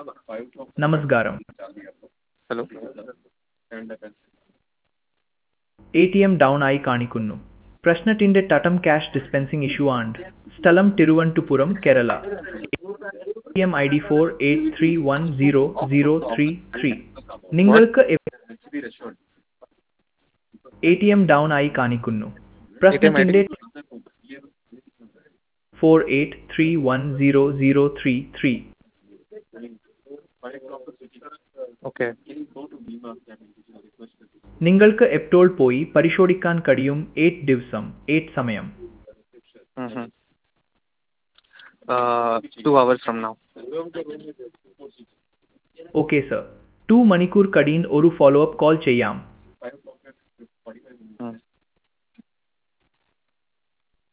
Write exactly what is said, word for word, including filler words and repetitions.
നമസ്കാരം. Hello. A T M down ആയി കാണിക്കുന്നു. പ്രശ്നത്തിന്റെ തട്ടം ക്യാഷ് ഡിസ്പെൻസിംഗ് ഇഷ്യൂ ആണ്. സ്ഥലം Thiruvananthapuram, Kerala. A T M I D four eight three one zero zero three three. നിങ്ങൾക്ക് എ ടി എം ഡൗൺ ആയി കാണിക്കുന്നു. A T M I D പ്രശ്നത്തിന്റെ four eight three one zero zero three three. Okay. നിങ്ങൾക്ക് എപ്പോൾ പോയി പരിശോധിക്കാൻ കഴിയും? Eight ദിവസം, എയ്റ്റ് സമയം. Two hours from now. Okay sir. Two മണിക്കൂർ കടീൻ ഒരു ഫോളോ അപ്പ് കോൾ ചെയ്യാം.